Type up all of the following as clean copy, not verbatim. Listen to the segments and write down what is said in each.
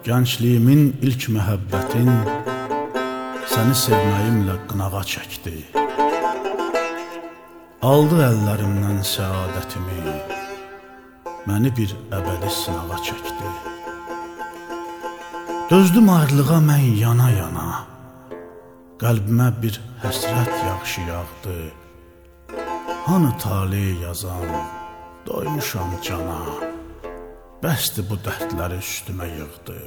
Gəncliyimin ilk məhəbbətin səni sevməyimlə qınağa çəkdi. Aldı əllərimdən səadətimi, məni bir əbədi sınağa çəkdi. Dözdüm ayrılığa mən yana-yana, qəlbimə bir həsrət yağışı yağdı. Hanı tale yazan, doymuşam cana, bəsdir bu dərdləri üstümə yığdı.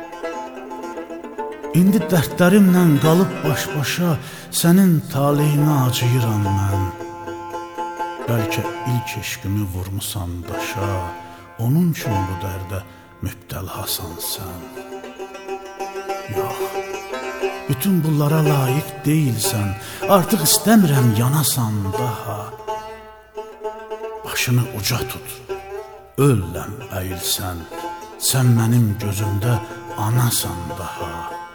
İndi dərdlərimlə qalıb baş-başa, sənin taleyinə acıyıram mən. Bəlkə ilk eşqimi vurmusan daşa, onun üçün bu dərdə mübtəlasan sən. Yox, bütün bunlara layiq deyilsən, artıq istəmirəm yanasan daha. Başını uca tut, ölləm əyilsən, sən mənim gözümdə anasan daha.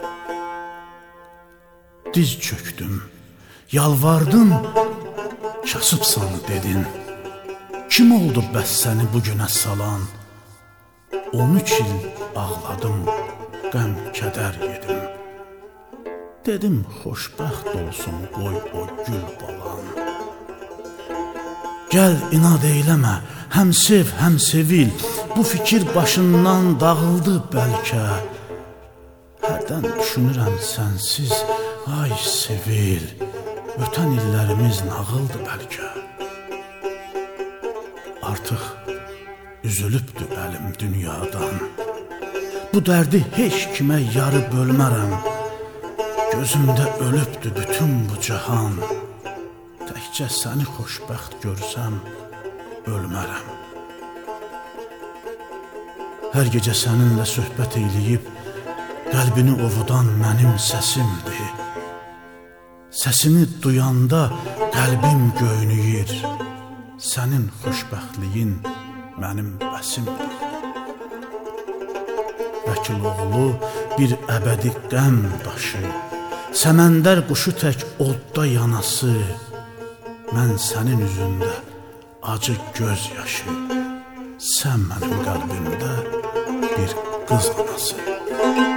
Diz çöktüm, yalvardım, kasıbsan dedin. Kim oldu bəs səni bugünə salan? 13 il ağladım, qəm kədər yedim. Dedim xoşbəxt olsun qoy o gül balan. Gəl inad eyləmə, həm sev, həm sevil. Bu fikir başından dağıldı bəlkə. Hərdən düşünürəm sənsiz, ay sevil. Ötən illərimiz nağıldı bəlkə. Artıq üzülübdü əlim dünyadan. Bu dərdi heç kimə yarı bölmərəm. Gözümdə ölübdü bütün bu cahan. Təkcə səni xoşbəxt görsəm, ölmərəm. Hər gecə səninlə söhbət eyləyib, qəlbini ovudan mənim səsimdir. Səsini duyanda qəlbim göynüyür. Sənin xoşbəxtliyin mənim bəsimdir. Vəkil oğlu bir əbədi qəm daşı, səməndər quşu tək odda yanası. Mən sənin üzündə acı göz yaşı, sən mənim qəlbimdə bir qız anası.